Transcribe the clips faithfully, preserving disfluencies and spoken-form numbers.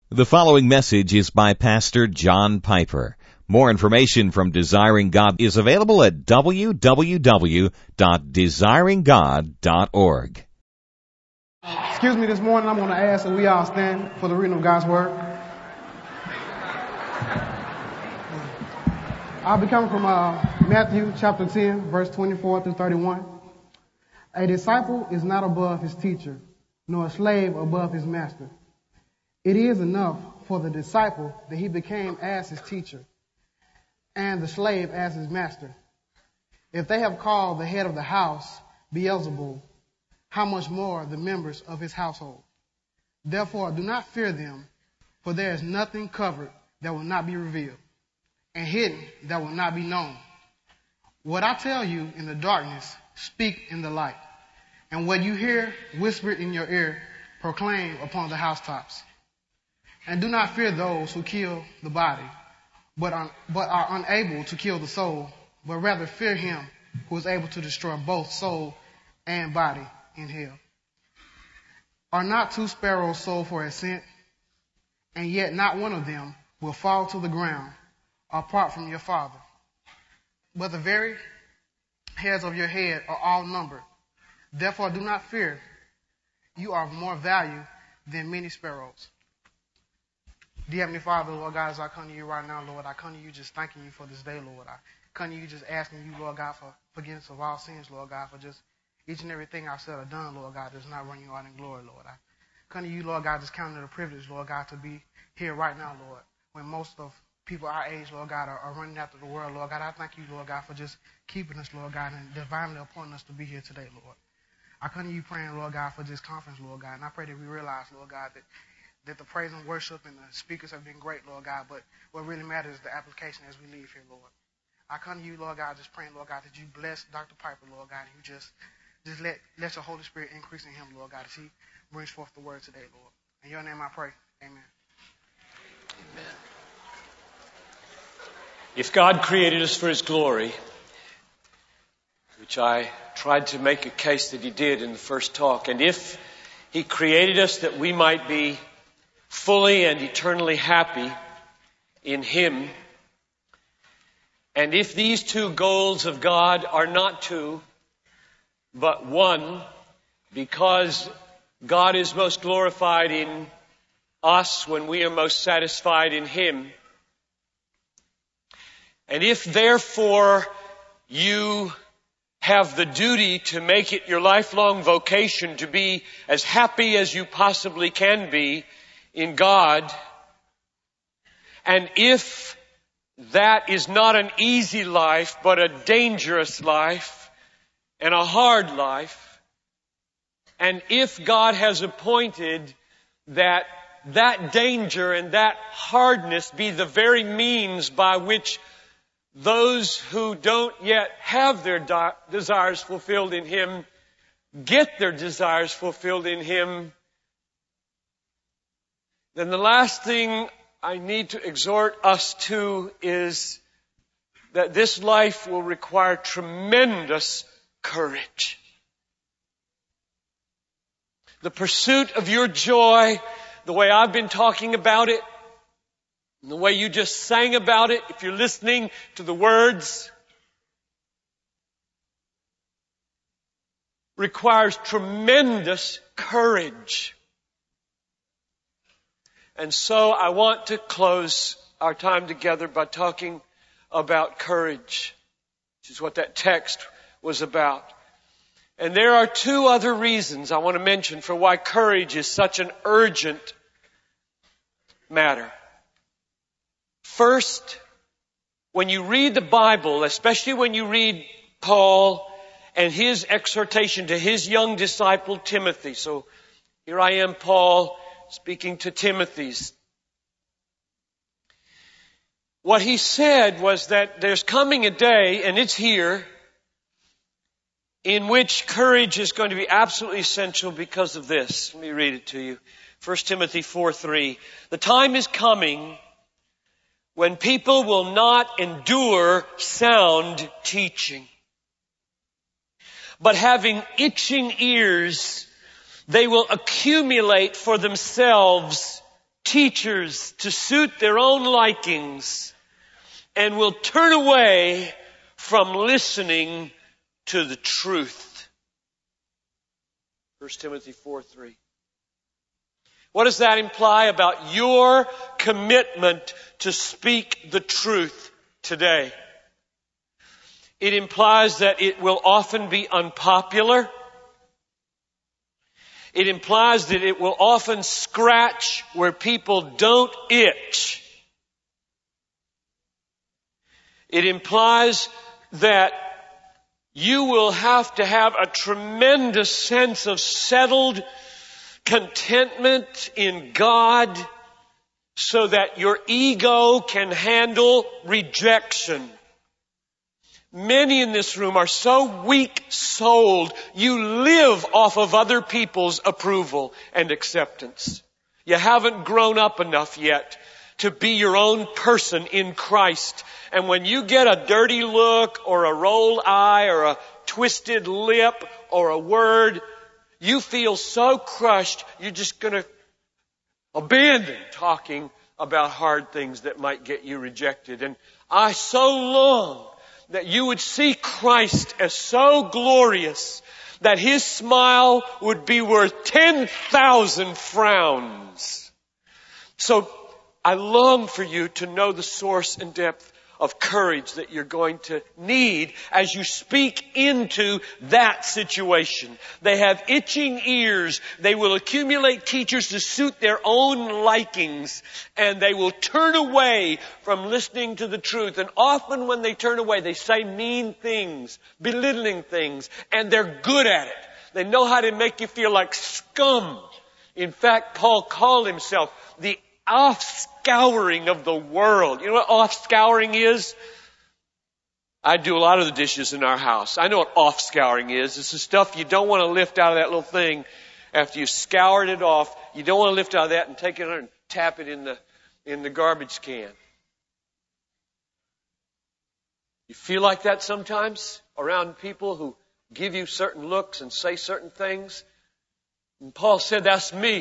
The following message is by Pastor John Piper. More information from Desiring God is available at w w w dot desiring god dot org. Excuse me, this morning I'm going to ask that we all stand for the reading of God's Word. I'll be coming from uh, Matthew chapter ten, verse twenty-four through thirty-one. A disciple is not above his teacher, nor a slave above his master. It is enough for the disciple that he became as his teacher, and the slave as his master. If they have called the head of the house Beelzebul, how much more the members of his household? Therefore, do not fear them, for there is nothing covered that will not be revealed, and hidden that will not be known. What I tell you in the darkness, speak in the light, and what you hear whispered in your ear, proclaim upon the housetops. And do not fear those who kill the body, but are, but are unable to kill the soul, but rather fear him who is able to destroy both soul and body in hell. Are not two sparrows sold for a cent, and yet not one of them will fall to the ground apart from your Father? But the very hairs of your head are all numbered. Therefore do not fear. You are of more value than many sparrows. Dear Heavenly Father, Lord God, as I come to you right now, Lord, I come to you just thanking you for this day, Lord. I come to you just asking you, Lord God, for forgiveness of all sins, Lord God, for just each and everything I've said or done, Lord God, does not run you out in glory, Lord. I come to you, Lord God, just counting it a privilege, Lord God, to be here right now, Lord, when most of people our age, Lord God, are, are running after the world, Lord God. I thank you, Lord God, for just keeping us, Lord God, and divinely appointing us to be here today, Lord. I come to you praying, Lord God, for this conference, Lord God, and I pray that we realize, Lord God, that that the praise and worship and the speakers have been great, Lord God, but what really matters is the application as we leave here, Lord. I come to you, Lord God, just praying, Lord God, that you bless Doctor Piper, Lord God, and you just just let, let your Holy Spirit increase in him, Lord God, as he brings forth the word today, Lord. In your name I pray. Amen. Amen. If God created us for his glory, which I tried to make a case that he did in the first talk, and if he created us that we might be fully and eternally happy in him, and if these two goals of God are not two, but one, because God is most glorified in us when we are most satisfied in him, and if therefore you have the duty to make it your lifelong vocation to be as happy as you possibly can be in God, and if that is not an easy life, but a dangerous life and a hard life, and if God has appointed that that danger and that hardness be the very means by which those who don't yet have their de- desires fulfilled in him get their desires fulfilled in him, then the last thing I need to exhort us to is that this life will require tremendous courage. The pursuit of your joy, the way I've been talking about it, and the way you just sang about it, if you're listening to the words, requires tremendous courage. And so I want to close our time together by talking about courage, which is what that text was about. And there are two other reasons I want to mention for why courage is such an urgent matter. First, when you read the Bible, especially when you read Paul and his exhortation to his young disciple Timothy. So here I am, Paul, speaking to Timothy. What he said was that there's coming a day, and it's here, in which courage is going to be absolutely essential because of this. Let me read it to you. First Timothy four three. The time is coming when people will not endure sound teaching, but having itching ears, they will accumulate for themselves teachers to suit their own likings and will turn away from listening to the truth. First Timothy four three. What does that imply about your commitment to speak the truth today? It implies that it will often be unpopular. It implies that it will often scratch where people don't itch. It implies that you will have to have a tremendous sense of settled contentment in God so that your ego can handle rejection. Many in this room are so weak-souled, you live off of other people's approval and acceptance. You haven't grown up enough yet to be your own person in Christ. And when you get a dirty look or a rolled eye or a twisted lip or a word, you feel so crushed, you're just going to abandon talking about hard things that might get you rejected. And I so long that you would see Christ as so glorious that His smile would be worth ten thousand frowns. So I long for you to know the source and depth of courage that you're going to need as you speak into that situation. They have itching ears. They will accumulate teachers to suit their own likings, and they will turn away from listening to the truth. And often when they turn away, they say mean things, belittling things, and they're good at it. They know how to make you feel like scum. In fact, Paul called himself the off-scouring of the world. You know what off-scouring is? I do a lot of the dishes in our house. I know what off-scouring is. It's the stuff you don't want to lift out of that little thing after you've scoured it off. You don't want to lift out of that and take it and tap it in the, in the garbage can. You feel like that sometimes around people who give you certain looks and say certain things? And Paul said, that's me.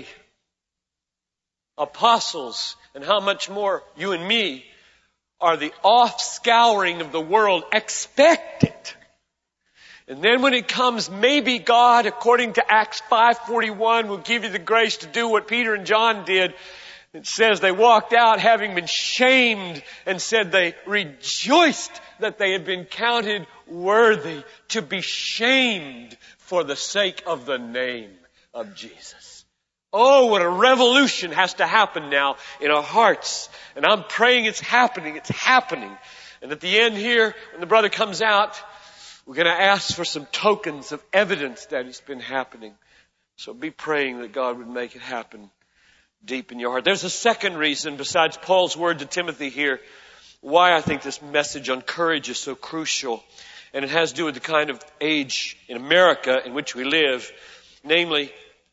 Apostles, and how much more you and me are the off-scouring of the world. Expect it. And then when it comes, maybe God, according to Acts five forty-one, will give you the grace to do what Peter and John did. It says they walked out having been shamed and said they rejoiced that they had been counted worthy to be shamed for the sake of the name of Jesus. Oh, what a revolution has to happen now in our hearts. And I'm praying it's happening. It's happening. And at the end here, when the brother comes out, we're going to ask for some tokens of evidence that it's been happening. So be praying that God would make it happen deep in your heart. There's a second reason, besides Paul's word to Timothy here, why I think this message on courage is so crucial. And it has to do with the kind of age in America in which we live. Namely,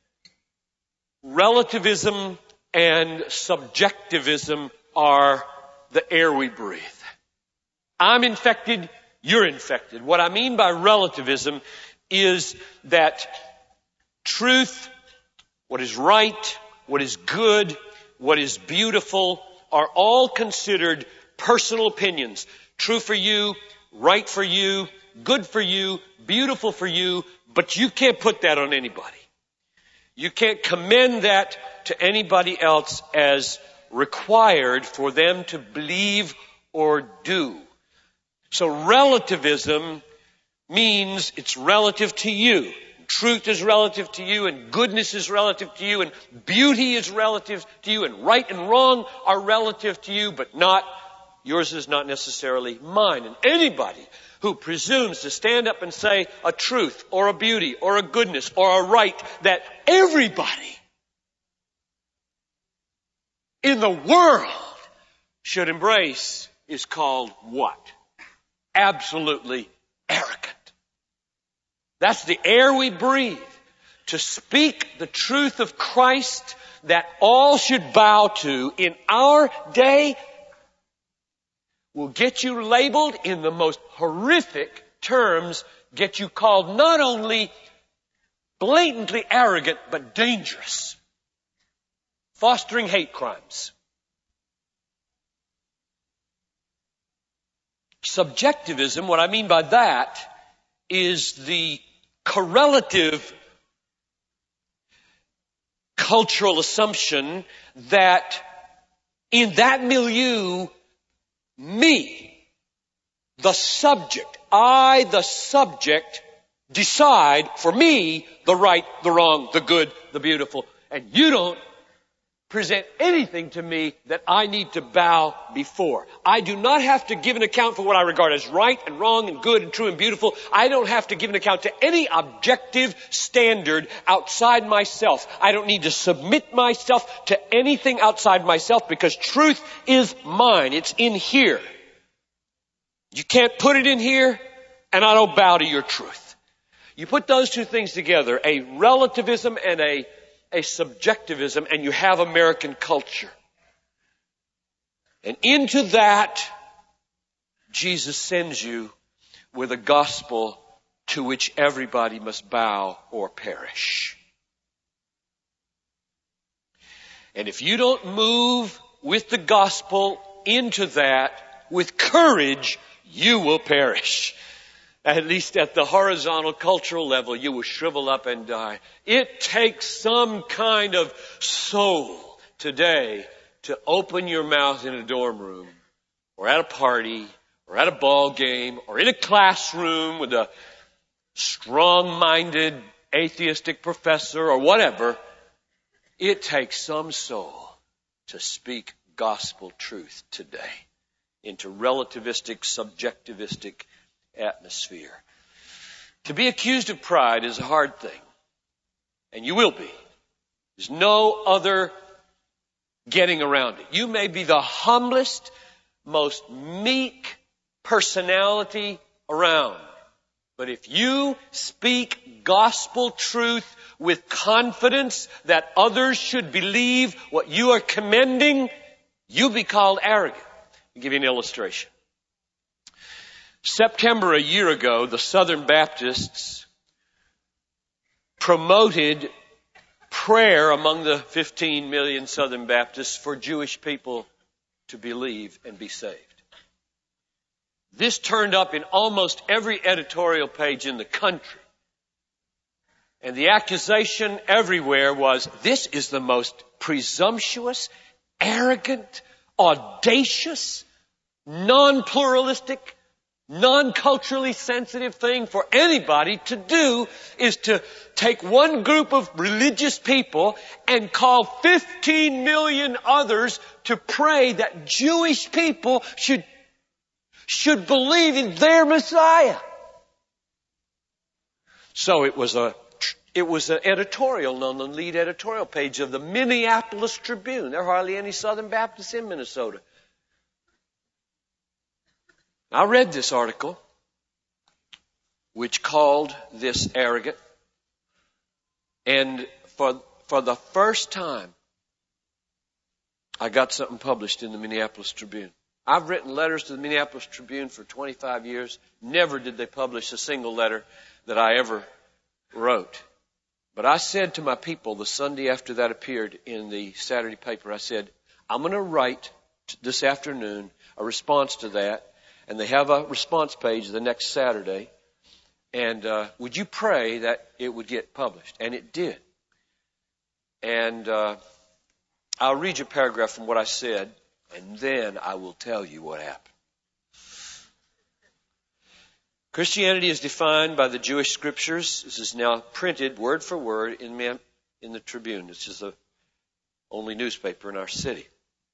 relativism and subjectivism are the air we breathe. I'm infected, you're infected. What I mean by relativism is that truth, what is right, what is good, what is beautiful, are all considered personal opinions. True for you, right for you, good for you, beautiful for you, but you can't put that on anybody. You can't commend that to anybody else as required for them to believe or do. So relativism means it's relative to you. Truth is relative to you, and goodness is relative to you, and beauty is relative to you, and right and wrong are relative to you, but not, yours is not necessarily mine. And anybody who presumes to stand up and say a truth or a beauty or a goodness or a right that everybody in the world should embrace is called what? Absolutely arrogant. That's the air we breathe. To speak the truth of Christ that all should bow to in our day will get you labeled in the most horrific terms, get you called not only blatantly arrogant, but dangerous. fostering hate crimes. Subjectivism, what I mean by that, is the correlative cultural assumption that in that milieu, me, the subject, I, the subject, decide for me the right, the wrong, the good, the beautiful, and you don't present anything to me that I need to bow before. I do not have to give an account for what I regard as right and wrong and good and true and beautiful. I don't have to give an account to any objective standard outside myself. I don't need to submit myself to anything outside myself because truth is mine. It's in here. You can't put it in here, and I don't bow to your truth. You put those two things together, a relativism and a a subjectivism, and you have American culture. And into that, Jesus sends you with a gospel to which everybody must bow or perish. And if you don't move with the gospel into that with courage, you will perish. At least at the horizontal cultural level, you will shrivel up and die. It takes some kind of soul today to open your mouth in a dorm room or at a party or at a ball game or in a classroom with a strong-minded atheistic professor or whatever. It takes some soul to speak gospel truth today into relativistic, subjectivistic atmosphere. To be accused of pride is a hard thing. And you will be. There's no other getting around it. You may be the humblest, most meek personality around. But if you speak gospel truth with confidence that others should believe what you are commending, you'll be called arrogant. I'll give you an illustration. September a year ago, the Southern Baptists promoted prayer among the fifteen million Southern Baptists for Jewish people to believe and be saved. This turned up in almost every editorial page in the country. And the accusation everywhere was, this is the most presumptuous, arrogant, audacious, non-pluralistic, non-culturally sensitive thing for anybody to do is to take one group of religious people and call fifteen million others to pray that Jewish people should, should believe in their Messiah. So it was a, it was an editorial on the lead editorial page of the Minneapolis Tribune. There are hardly any Southern Baptists in Minnesota. I read this article, which called this arrogant, and for for the first time, I got something published in the Minneapolis Tribune. I've written letters to the Minneapolis Tribune for twenty-five years. Never did they publish a single letter that I ever wrote. But I said to my people the Sunday after that appeared in the Saturday paper, I said, I'm going to write this afternoon a response to that. And they have a response page the next Saturday. And uh, would you pray that it would get published? And it did. And uh, I'll read you a paragraph from what I said, and then I will tell you what happened. Christianity is defined by the Jewish scriptures. This is now printed word for word in, in the Tribune. This is the only newspaper in our city.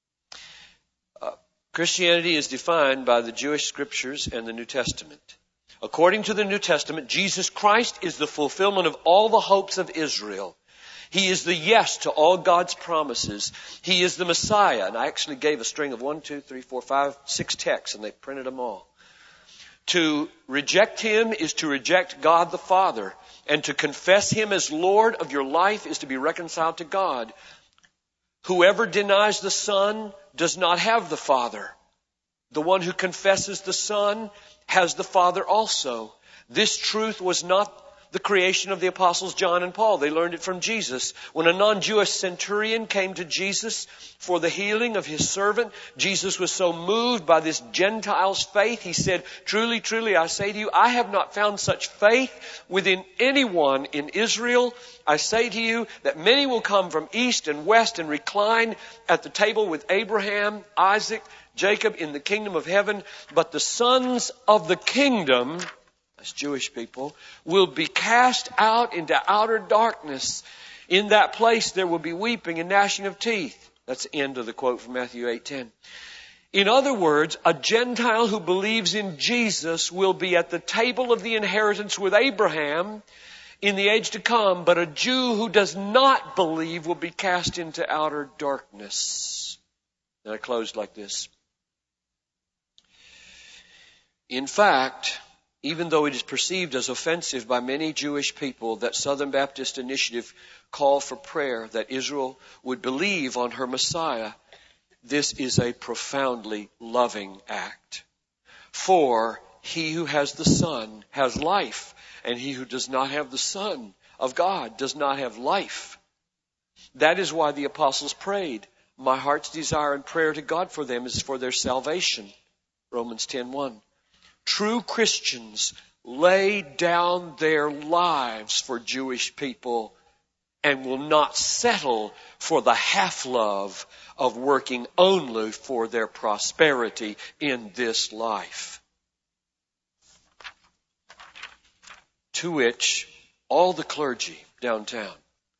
Christianity is defined by the Jewish scriptures and the New Testament. According to the New Testament, Jesus Christ is the fulfillment of all the hopes of Israel. He is the yes to all God's promises. He is the Messiah. And I actually gave a string of one, two, three, four, five, six texts, and they printed them all. To reject Him is to reject God the Father. And to confess Him as Lord of your life is to be reconciled to God. Whoever denies the Son does not have the Father. The one who confesses the Son has the Father also. This truth was not the creation of the apostles John and Paul. They learned it from Jesus. When a non-Jewish centurion came to Jesus for the healing of his servant, Jesus was so moved by this Gentile's faith, he said, "Truly, truly, I say to you, I have not found such faith within anyone in Israel. I say to you that many will come from east and west and recline at the table with Abraham, Isaac, Jacob in the kingdom of heaven, but the sons of the kingdom," that's Jewish people, "will be cast out into outer darkness. In that place there will be weeping and gnashing of teeth." That's the end of the quote from Matthew eight ten. In other words, a Gentile who believes in Jesus will be at the table of the inheritance with Abraham in the age to come, but a Jew who does not believe will be cast into outer darkness. And I closed like this. In fact, even though it is perceived as offensive by many Jewish people that Southern Baptist Initiative call for prayer that Israel would believe on her Messiah, this is a profoundly loving act. For he who has the Son has life, and he who does not have the Son of God does not have life. That is why the apostles prayed, "My heart's desire and prayer to God for them is for their salvation." Romans ten one. True Christians lay down their lives for Jewish people and will not settle for the half-love of working only for their prosperity in this life. To which all the clergy downtown,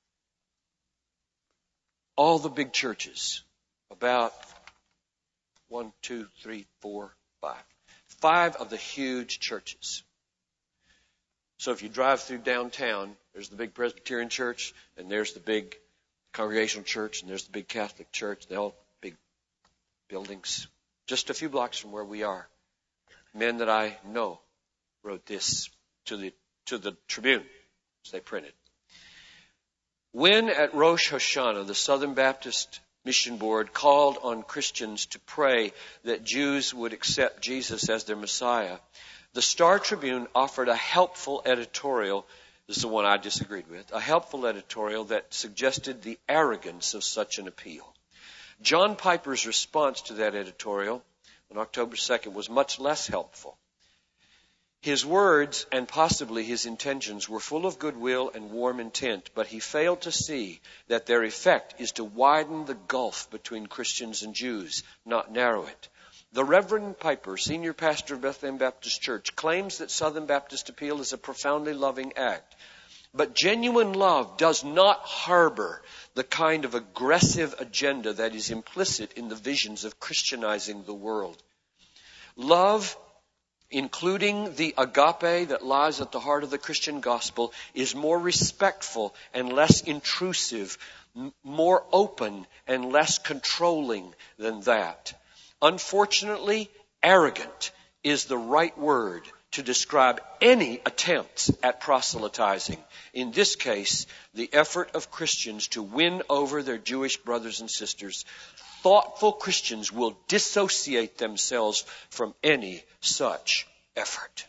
all the big churches, about one, two, three, four, five, five of the huge churches. So if you drive through downtown, there's the big Presbyterian church, and there's the big Congregational church, and there's the big Catholic church. They're all big buildings. Just a few blocks from where we are. Men that I know wrote this to the to the Tribune, as they printed. When at Rosh Hashanah, the Southern Baptist Mission Board called on Christians to pray that Jews would accept Jesus as their Messiah, the Star Tribune offered a helpful editorial. This is the one I disagreed with. A helpful editorial that suggested the arrogance of such an appeal. John Piper's response to that editorial on October second was much less helpful. His words and possibly his intentions were full of goodwill and warm intent, but he failed to see that their effect is to widen the gulf between Christians and Jews, not narrow it. The Reverend Piper, senior pastor of Bethlehem Baptist Church, claims that Southern Baptist appeal is a profoundly loving act. But genuine love does not harbor the kind of aggressive agenda that is implicit in the visions of Christianizing the world. Love, including the agape that lies at the heart of the Christian gospel, is more respectful and less intrusive, m- more open and less controlling than that. Unfortunately, arrogant is the right word to describe any attempts at proselytizing. In this case, the effort of Christians to win over their Jewish brothers and sisters. Thoughtful Christians will dissociate themselves from any such effort.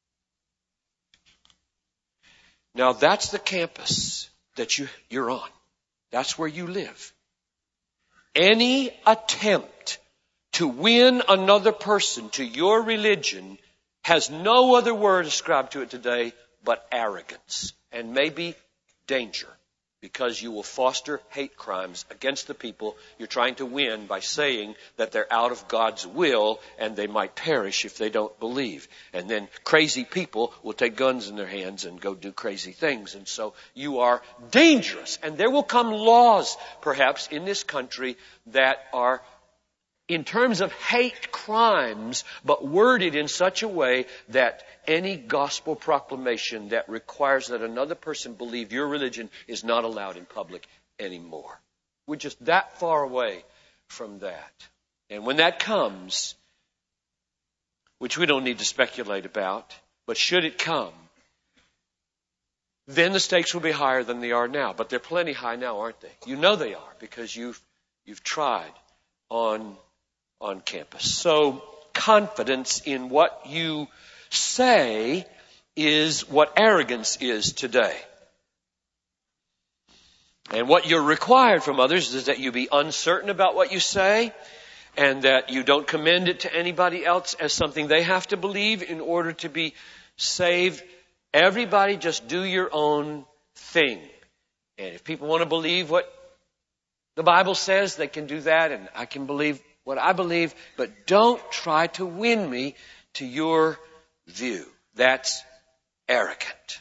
Now that's the campus that you, you're on. That's where you live. Any attempt to win another person to your religion has no other word ascribed to it today but arrogance, and maybe danger, because you will foster hate crimes against the people you're trying to win by saying that they're out of God's will and they might perish if they don't believe. And then crazy people will take guns in their hands and go do crazy things. And so you are dangerous. And there will come laws, perhaps, in this country that are in terms of hate crimes, but worded in such a way that any gospel proclamation that requires that another person believe your religion is not allowed in public anymore. We're just that far away from that. And when that comes, which we don't need to speculate about, but should it come, then the stakes will be higher than they are now. But they're plenty high now, aren't they? You know they are, because you've you've tried on on campus. So confidence in what you say is what arrogance is today. And what you're required from others is that you be uncertain about what you say, and that you don't commend it to anybody else as something they have to believe in order to be saved. Everybody just do your own thing. And if people want to believe what the Bible says, they can do that, and I can believe what I believe, but don't try to win me to your view. That's arrogant.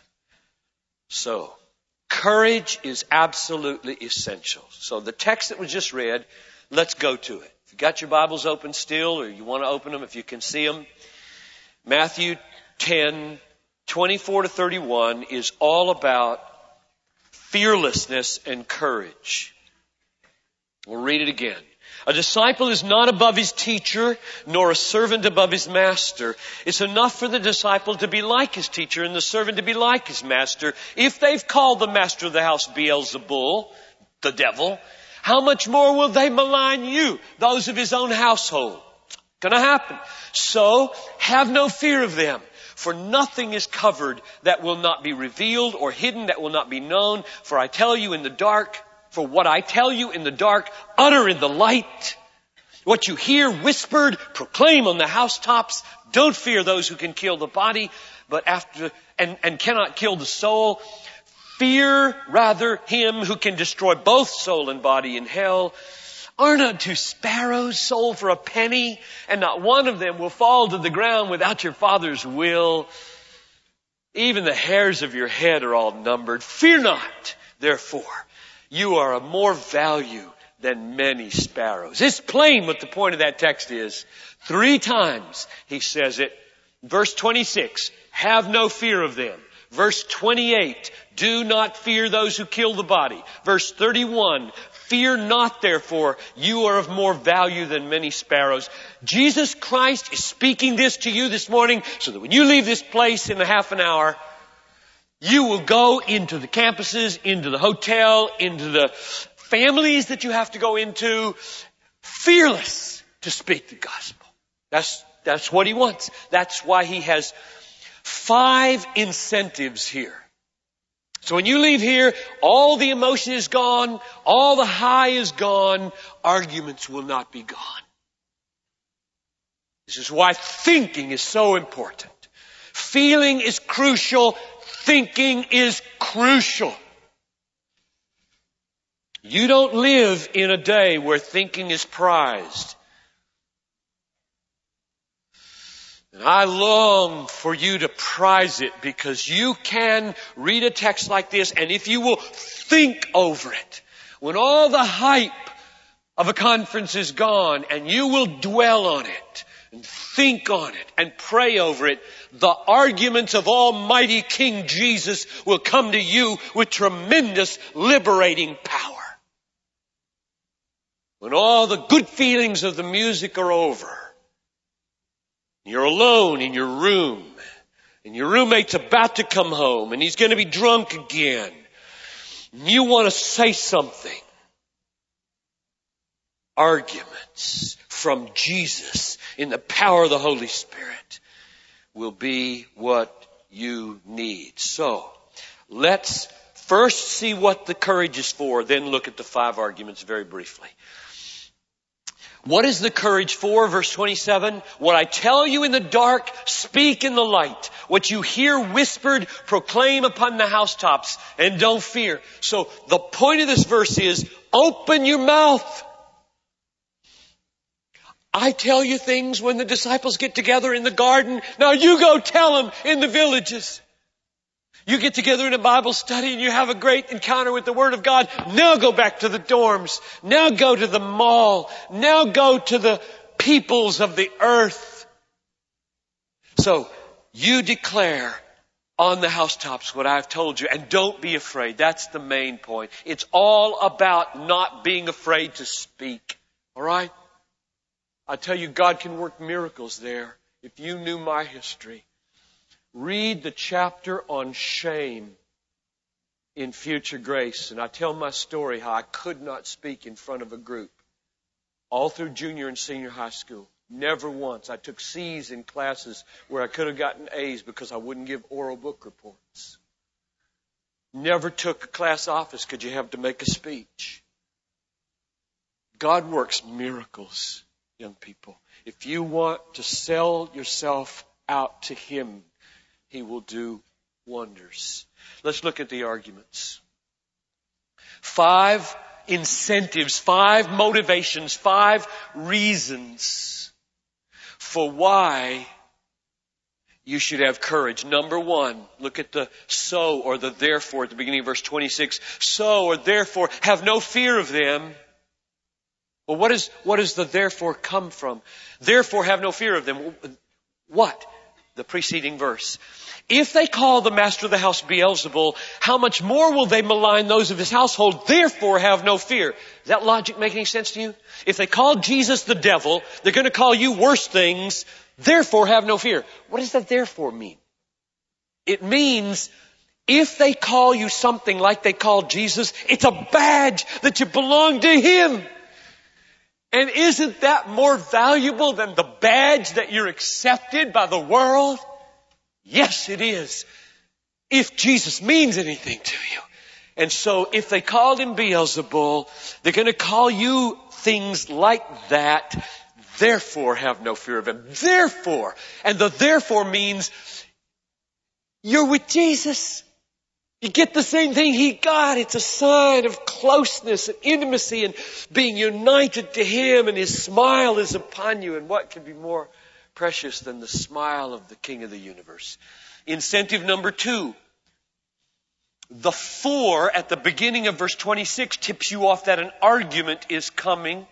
So, courage is absolutely essential. So the text that was just read, let's go to it. If you got your Bibles open still, or you want to open them if you can see them, Matthew ten, twenty-four to thirty-one is all about fearlessness and courage. We'll read it again. A disciple is not above his teacher, nor a servant above his master. It's enough for the disciple to be like his teacher and the servant to be like his master. If they've called the master of the house Beelzebul, the devil, how much more will they malign you, those of his own household? Gonna happen. So, have no fear of them. For nothing is covered that will not be revealed, or hidden that will not be known. For I tell you in the dark, For what I tell you in the dark, utter in the light. What you hear whispered, proclaim on the housetops. Don't fear those who can kill the body, but after and, and cannot kill the soul. Fear rather him who can destroy both soul and body in hell. Are not two sparrows sold for a penny, and not one of them will fall to the ground without your Father's will? Even the hairs of your head are all numbered. Fear not, therefore. You are of more value than many sparrows. It's plain what the point of that text is. Three times he says it. Verse twenty-six, have no fear of them. Verse twenty-eight, do not fear those who kill the body. Verse thirty-one, fear not therefore, you are of more value than many sparrows. Jesus Christ is speaking this to you this morning so that when you leave this place in a half an hour, you will go into the campuses, into the hotel, into the families that you have to go into, fearless to speak the gospel. That's, that's what he wants. That's why he has five incentives here. So when you leave here, all the emotion is gone, all the high is gone, arguments will not be gone. This is why thinking is so important. Feeling is crucial. Thinking is crucial. You don't live in a day where thinking is prized. And I long for you to prize it, because you can read a text like this, and if you will think over it, when all the hype of a conference is gone, and you will dwell on it, and think on it, and pray over it, the arguments of Almighty King Jesus will come to you with tremendous liberating power. When all the good feelings of the music are over, you're alone in your room, and your roommate's about to come home, and he's going to be drunk again, and you want to say something. Arguments from Jesus in the power of the Holy Spirit will be what you need. So, let's first see what the courage is for, then look at the five arguments very briefly. What is the courage for? Verse twenty-seven, what I tell you in the dark, speak in the light. What you hear whispered, proclaim upon the housetops, and don't fear. So the point of this verse is, open your mouth. I tell you things when the disciples get together in the garden. Now you go tell them in the villages. You get together in a Bible study and you have a great encounter with the Word of God. Now go back to the dorms. Now go to the mall. Now go to the peoples of the earth. So you declare on the housetops what I've told you, and don't be afraid. That's the main point. It's all about not being afraid to speak. All right? I tell you, God can work miracles there. If you knew my history, read the chapter on shame in Future Grace. And I tell my story how I could not speak in front of a group all through junior and senior high school. Never once. I took C's in classes where I could have gotten A's because I wouldn't give oral book reports. Never took a class office because you have to make a speech. God works miracles, young people. If you want to sell yourself out to Him, He will do wonders. Let's look at the arguments. Five incentives, five motivations, five reasons for why you should have courage. Number one, look at the so or the therefore at the beginning of verse twenty-six. So or therefore, have no fear of them. Well, what is, what does the therefore come from? Therefore, have no fear of them. What? The preceding verse. If they call the master of the house Beelzebul, how much more will they malign those of his household? Therefore, have no fear. Does that logic make any sense to you? If they call Jesus the devil, they're going to call you worse things. Therefore, have no fear. What does that therefore mean? It means if they call you something like they called Jesus, it's a badge that you belong to Him. And isn't that more valuable than the badge that you're accepted by the world? Yes, it is. If Jesus means anything to you. And so if they called Him Beelzebul, they're going to call you things like that. Therefore, have no fear of Him. Therefore. And the therefore means you're with Jesus. You get the same thing He got. It's a sign of closeness and intimacy and being united to Him, and His smile is upon you. And what can be more precious than the smile of the King of the universe? Incentive number two. The for at the beginning of verse twenty-six tips you off that an argument is coming.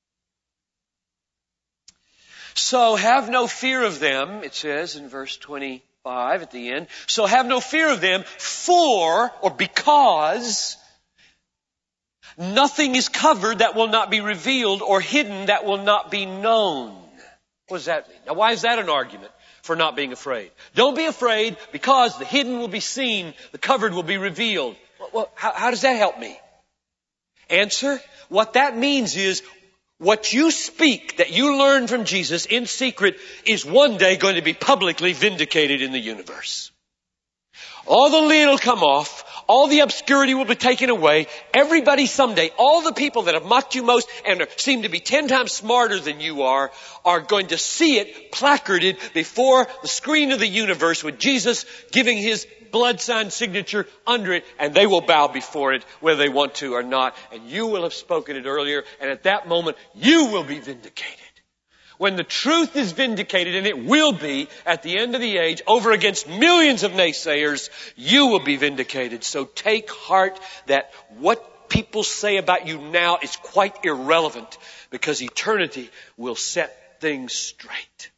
So have no fear of them, it says in verse twenty-five at the end. So have no fear of them, for, or because, nothing is covered that will not be revealed, or hidden that will not be known. What does that mean? Now, why is that an argument for not being afraid? Don't be afraid because the hidden will be seen, the covered will be revealed. Well, how, how does that help me? Answer, what that means is what you speak that you learn from Jesus in secret is one day going to be publicly vindicated in the universe. All the lid will come off. All the obscurity will be taken away. Everybody someday, all the people that have mocked you most and are, seem to be ten times smarter than you are, are going to see it placarded before the screen of the universe with Jesus giving His blood sign signature under it, and they will bow before it whether they want to or not. And you will have spoken it earlier, and at that moment, you will be vindicated. When the truth is vindicated, and it will be at the end of the age, over against millions of naysayers, you will be vindicated. So take heart that what people say about you now is quite irrelevant, because eternity will set things straight.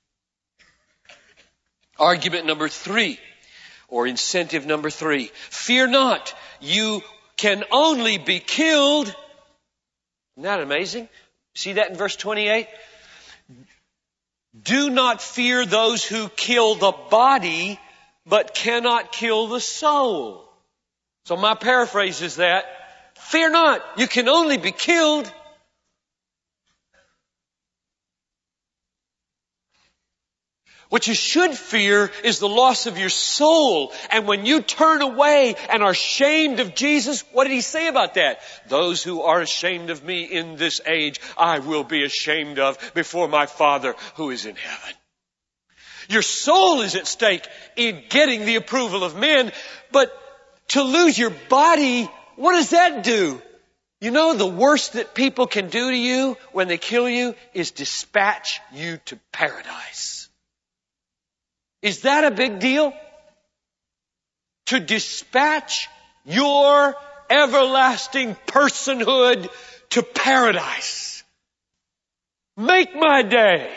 Argument number three, or incentive number three. Fear not, you can only be killed. Isn't that amazing? See that in verse twenty-eight? Do not fear those who kill the body, but cannot kill the soul. So my paraphrase is that, fear not, you can only be killed. What you should fear is the loss of your soul. And when you turn away and are ashamed of Jesus, what did He say about that? Those who are ashamed of me in this age, I will be ashamed of before my Father who is in heaven. Your soul is at stake in getting the approval of men, but to lose your body, what does that do? You know, the worst that people can do to you when they kill you is dispatch you to paradise. Is that a big deal? To dispatch your everlasting personhood to paradise. Make my day.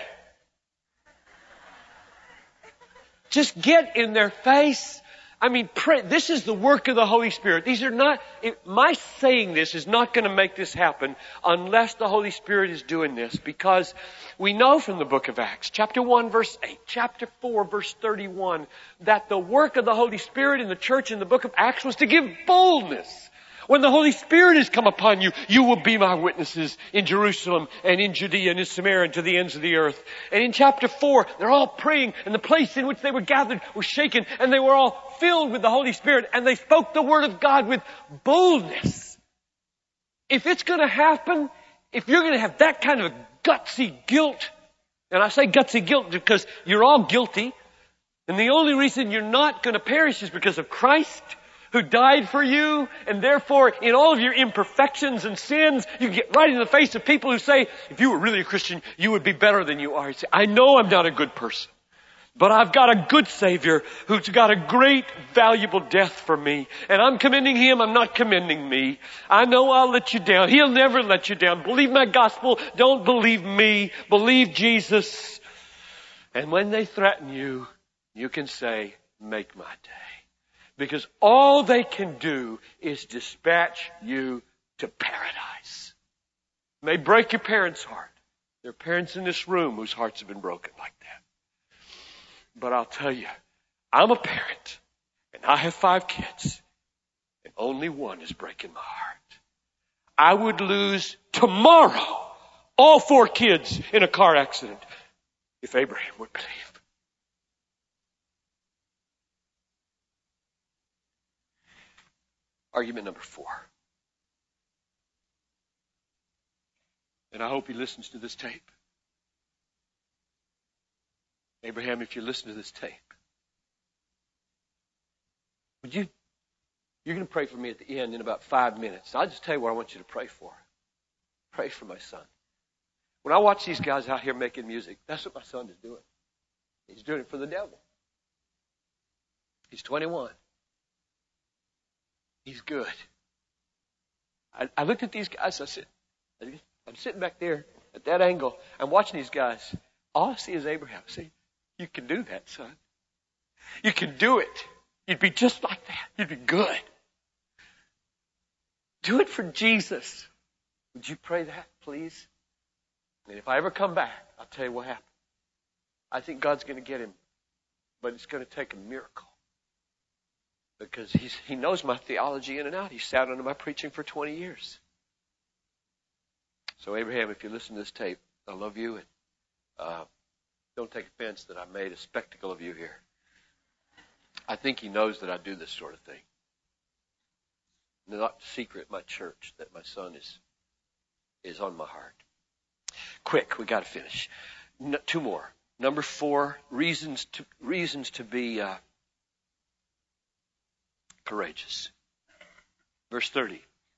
Just get in their face. I mean, pray. This is the work of the Holy Spirit. These are not, it, my saying this is not going to make this happen unless the Holy Spirit is doing this, because we know from the book of Acts, chapter one, verse eight, chapter four, verse thirty-one, that the work of the Holy Spirit in the church in the book of Acts was to give boldness. When the Holy Spirit has come upon you, you will be my witnesses in Jerusalem and in Judea and in Samaria and to the ends of the earth. And in chapter four, they're all praying, and the place in which they were gathered was shaken, and they were all filled with the Holy Spirit, and they spoke the word of God with boldness. If it's going to happen, if you're going to have that kind of gutsy guilt, and I say gutsy guilt because you're all guilty, and the only reason you're not going to perish is because of Christ, who died for you, and therefore in all of your imperfections and sins, you get right in the face of people who say, if you were really a Christian, you would be better than you are. You say, I know I'm not a good person, but I've got a good Savior who's got a great, valuable death for me. And I'm commending Him, I'm not commending me. I know I'll let you down. He'll never let you down. Believe my gospel, don't believe me. Believe Jesus. And when they threaten you, you can say, make my day. Because all they can do is dispatch you to paradise. It may break your parents' heart. There are parents in this room whose hearts have been broken like that. But I'll tell you, I'm a parent, and I have five kids, and only one is breaking my heart. I would lose tomorrow all four kids in a car accident if Abraham would believe. Argument number four. And I hope he listens to this tape. Abraham, if you listen to this tape, would you, you're going to pray for me at the end in about five minutes. I'll just tell you what I want you to pray for. Pray for my son. When I watch these guys out here making music, that's what my son is doing. He's doing it for the devil. He's twenty-one. He's good. I, I looked at these guys. I said, I'm sitting back there at that angle. I'm watching these guys. All I see is Abraham. I say, you can do that, son. You can do it. You'd be just like that. You'd be good. Do it for Jesus. Would you pray that, please? And if I ever come back, I'll tell you what happened. I think God's going to get him, but it's going to take a miracle. Because he's, he knows my theology in and out. He sat under my preaching for twenty years. So Abraham, if you listen to this tape, I love you. And uh, don't take offense that I made a spectacle of you here. I think he knows that I do this sort of thing. Not secret at my church that my son is is on my heart. Quick, we got to finish. No, two more. Number four, reasons to reasons to be uh, courageous. Verse thirty.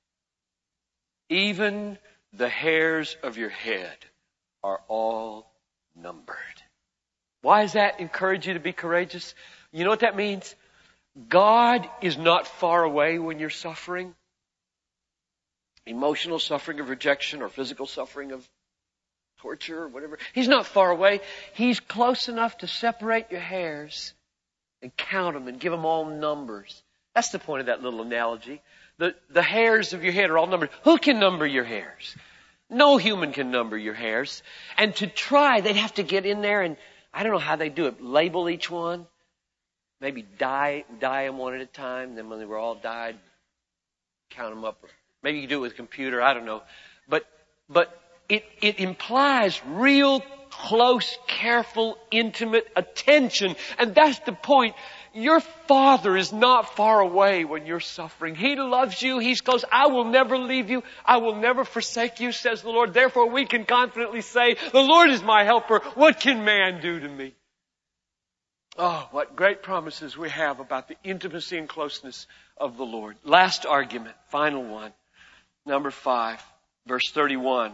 Even the hairs of your head are all numbered. Why does that encourage you to be courageous? You know what that means? God is not far away when you're suffering. Emotional suffering of rejection or physical suffering of torture or whatever. He's not far away. He's close enough to separate your hairs and count them and give them all numbers. That's the point of that little analogy. The, the hairs of your head are all numbered. Who can number your hairs? No human can number your hairs. And to try, they'd have to get in there and, I don't know how they do it, label each one. Maybe dye, dye them one at a time. Then when they were all dyed, count them up. Maybe you do it with a computer. I don't know. But, but it, it implies real close, careful, intimate attention. And that's the point. Your Father is not far away when you're suffering. He loves you. He's close. I will never leave you. I will never forsake you, says the Lord. Therefore, we can confidently say, the Lord is my helper. What can man do to me? Oh, what great promises we have about the intimacy and closeness of the Lord. Last argument, final one. Number five, verse thirty-one.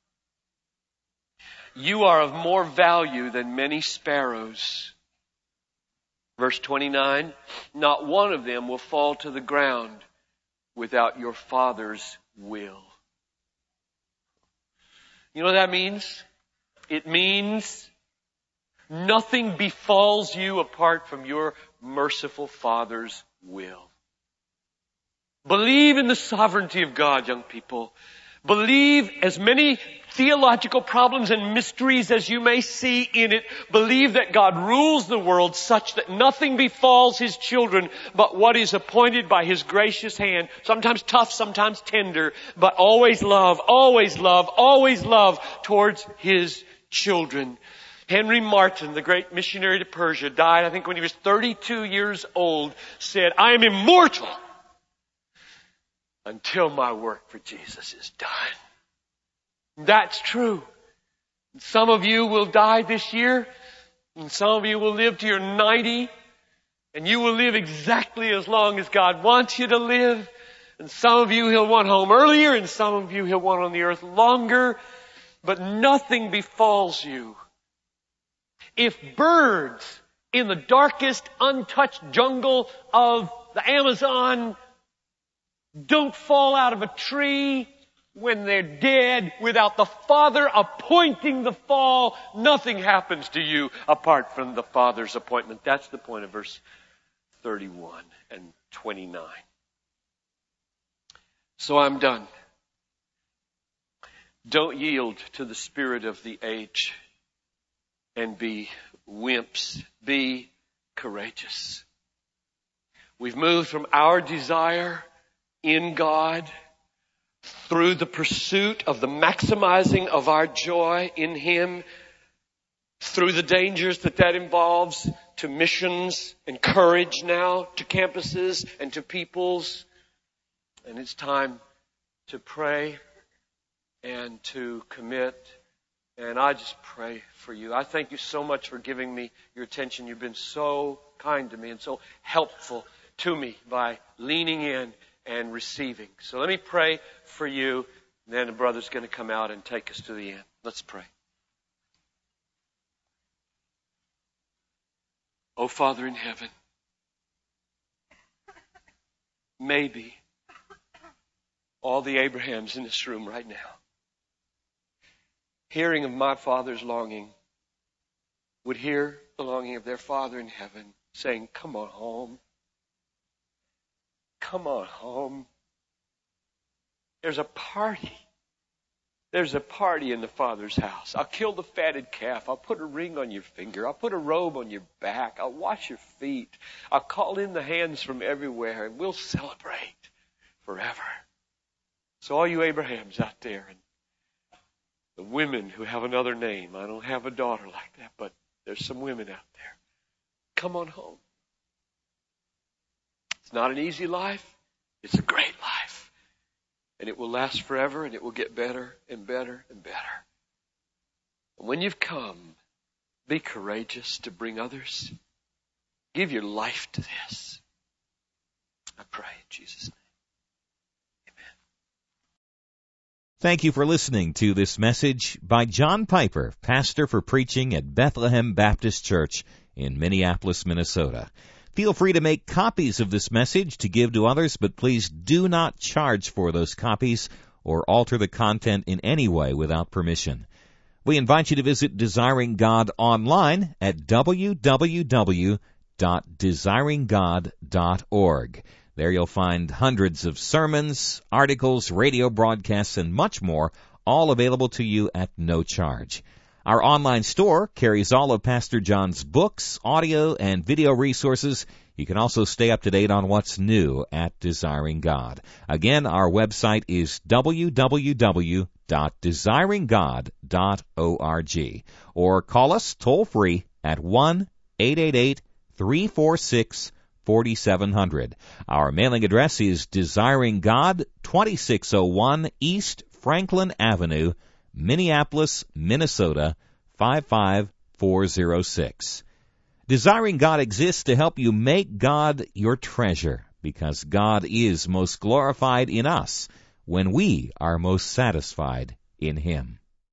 You are of more value than many sparrows. Verse twenty-nine, not one of them will fall to the ground without your Father's will. You know what that means? It means nothing befalls you apart from your merciful Father's will. Believe in the sovereignty of God, young people. Believe as many theological problems and mysteries as you may see in it, believe that God rules the world such that nothing befalls His children but what is appointed by His gracious hand, sometimes tough, sometimes tender, but always love, always love, always love towards His children. Henry Martyn, the great missionary to Persia, died, I think when he was thirty-two years old, said, I am immortal until my work for Jesus is done. That's true. Some of you will die this year, and some of you will live to your ninety, and you will live exactly as long as God wants you to live. And some of you He'll want home earlier, and some of you He'll want on the earth longer. But nothing befalls you. If birds in the darkest, untouched jungle of the Amazon don't fall out of a tree when they're dead without the Father appointing the fall, nothing happens to you apart from the Father's appointment. That's the point of verse thirty-one and twenty-nine. So I'm done. Don't yield to the spirit of the age and be wimps. Be courageous. We've moved from our desire in God through the pursuit of the maximizing of our joy in Him, through the dangers that that involves, to missions and courage now, to campuses and to peoples. And it's time to pray and to commit. And I just pray for you. I thank you so much for giving me your attention. You've been so kind to me and so helpful to me by leaning in and receiving. So let me pray for you. And then the brother's going to come out and take us to the end. Let's pray. Oh, Father in heaven, maybe all the Abrahams in this room right now, hearing of my Father's longing, would hear the longing of their Father in heaven saying, come on home. Come on home. There's a party. There's a party in the Father's house. I'll kill the fatted calf. I'll put a ring on your finger. I'll put a robe on your back. I'll wash your feet. I'll call in the hands from everywhere, and we'll celebrate forever. So all you Abrahams out there, and the women who have another name, I don't have a daughter like that, but there's some women out there. Come on home. It's not an easy life. It's a great life. And it will last forever, and it will get better and better and better. And when you've come, be courageous to bring others. Give your life to this. I pray in Jesus' name. Amen. Thank you for listening to this message by John Piper, pastor for preaching at Bethlehem Baptist Church in Minneapolis, Minnesota. Feel free to make copies of this message to give to others, but please do not charge for those copies or alter the content in any way without permission. We invite you to visit Desiring God online at w w w dot desiring god dot org. There you'll find hundreds of sermons, articles, radio broadcasts, and much more, all available to you at no charge. Our online store carries all of Pastor John's books, audio, and video resources. You can also stay up to date on what's new at Desiring God. Again, our website is w w w dot desiring god dot org. Or call us toll-free at one eight eight eight, three four six, four seven zero zero. Our mailing address is Desiring God, twenty-six oh one East Franklin Avenue, Minneapolis, Minnesota, five five four zero six. Desiring God exists to help you make God your treasure, because God is most glorified in us when we are most satisfied in Him.